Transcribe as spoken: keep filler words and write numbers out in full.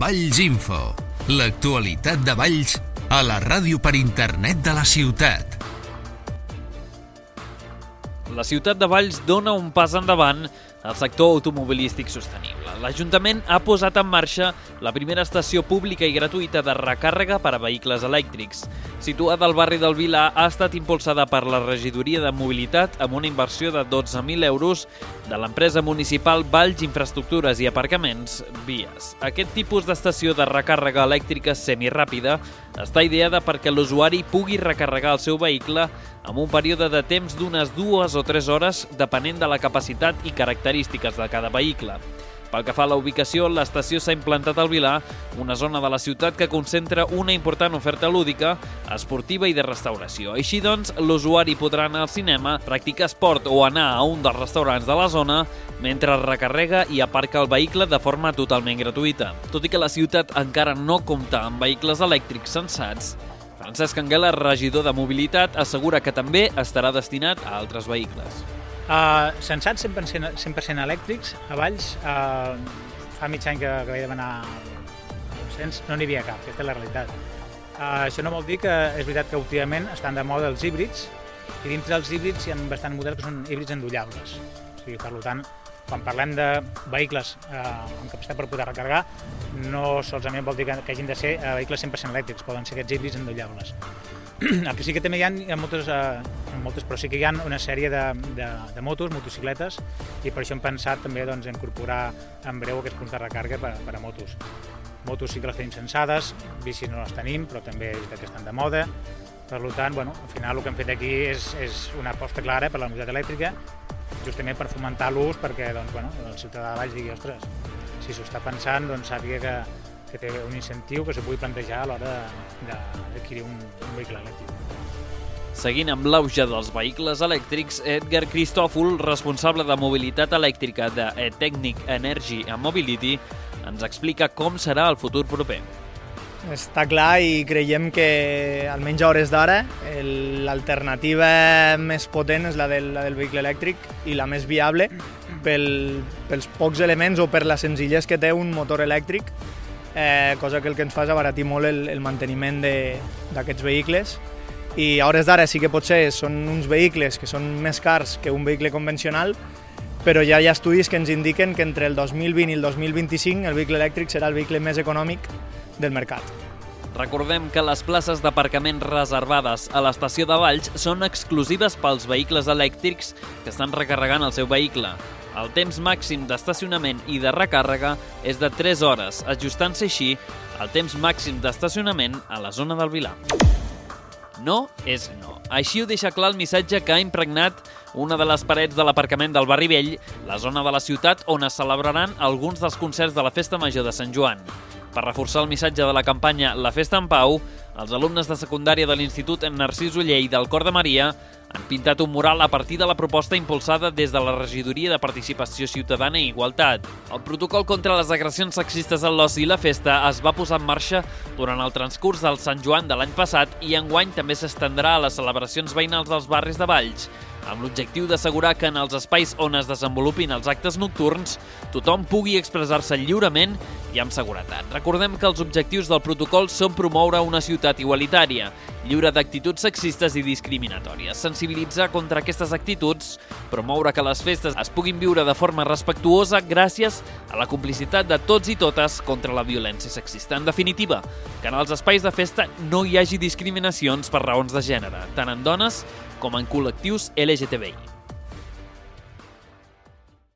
Valls Info, l'actualitat de Valls a la ràdio per internet de la ciutat. La ciutat de Valls dona un pas endavant al sector automobilístic sostenible. L'Ajuntament ha posat en marxa la primera estació pública i gratuïta de recàrrega per a vehicles elèctrics. Situada al barri del Vilar, ha estat impulsada per la Regidoria de Mobilitat amb una inversió de dotze mil euros de l'empresa municipal Valls Infraestructures i Aparcaments, Vies. Aquest tipus d'estació de recàrrega elèctrica semiràpida està ideada perquè l'usuari pugui recarregar el seu vehicle amb un període de temps d'unes dues o tres hores, depenent de la capacitat i característiques de cada vehicle. Pel que fa a la ubicació, l'estació s'ha implantat al Vilar, una zona de la ciutat que concentra una important oferta lúdica, esportiva i de restauració. Així doncs, l'usuari podrà anar al cinema, practicar esport o anar a un dels restaurants de la zona mentre recarrega i aparca el vehicle de forma totalment gratuïta. Tot i que la ciutat encara no compta amb vehicles elèctrics sensats, Francesc Anguela, regidor de Mobilitat, assegura que també estarà destinat a altres vehicles. Uh, sensats cent per cent, cent per cent elèctrics a Valls, uh, fa mig any que, que vaig demanar cens, no n'hi havia cap, aquesta és la realitat. Uh, això no vol dir que és veritat que últimament estan de moda els híbrids, i dintre dels híbrids hi ha bastant models que són híbrids endollables. O sigui, per tant, quan parlem de vehicles eh, amb capacitat per poder recarregar, no solament vol dir que, que hagin de ser eh, vehicles cent per cent elèctrics, poden ser aquests híbrids endollables. El que sí que també hi ha, hi ha moltes, eh, moltes, però sí que hi ha una sèrie de, de, de motos, motocicletes, i per això hem pensat també doncs, incorporar en breu aquests punts de recàrrega per, per a motos. Motos sí que les tenim censades, bicis no les tenim, però també és que estan de moda. Per tant, bueno, al final el que hem fet aquí és, és una aposta clara per la mobilitat elèctrica, justament per fomentar l'ús, perquè doncs, bueno, el ciutadà de Valls digui, ostres, si s'ho està pensant, doncs sàpiga que, que té un incentiu que s'ho pugui plantejar a l'hora d'adquirir un, un vehicle elèctric. Seguint amb l'auge dels vehicles elèctrics, Edgar Cristòfol, responsable de mobilitat elèctrica de E-Technic Energy and Mobility, ens explica com serà el futur proper. Està clar i creiem que, almenys a hores d'ara, l'alternativa més potent és la del, la del vehicle elèctric i la més viable pel, pels pocs elements o per la senzillesa que té un motor elèctric, eh, cosa que el que ens fa és abaratir molt el, el manteniment d'aquests vehicles. I a hores d'ara sí que potser són uns vehicles que són més cars que un vehicle convencional, però ja hi ha estudis que ens indiquen que entre el dos mil vint i el dos mil vint-i-cinc el vehicle elèctric serà el vehicle més econòmic del mercat. Recordem que les places d'aparcament reservades a l'estació de Valls són exclusives pels vehicles elèctrics que estan recarregant el seu vehicle. El temps màxim d'estacionament i de recàrrega és de tres hores, ajustant-se així el temps màxim d'estacionament a la zona del Vilar. No és no. Així ho deixa clar el missatge que ha impregnat una de les parets de l'aparcament del Barri Vell, la zona de la ciutat on es celebraran alguns dels concerts de la Festa Major de Sant Joan. Per reforçar el missatge de la campanya La Festa en Pau, els alumnes de secundària de l'Institut Narcís Oller i del Cor de Maria han pintat un mural a partir de la proposta impulsada des de la Regidoria de Participació Ciutadana i Igualtat. El protocol contra les agressions sexistes a l'oci i la festa es va posar en marxa durant el transcurs del Sant Joan de l'any passat i enguany també s'estendrà a les celebracions veïnals dels barris de Valls, amb l'objectiu d'assegurar que en els espais on es desenvolupin els actes nocturns tothom pugui expressar-se lliurement i amb seguretat. Recordem que els objectius del protocol són promoure una ciutat igualitària, lliure d'actituds sexistes i discriminatòries, sensibilitzar contra aquestes actituds, promoure que les festes es puguin viure de forma respectuosa gràcies a la complicitat de tots i totes contra la violència sexista. En definitiva, que en els espais de festa no hi hagi discriminacions per raons de gènere, tant en dones com en col·lectius L G T B I.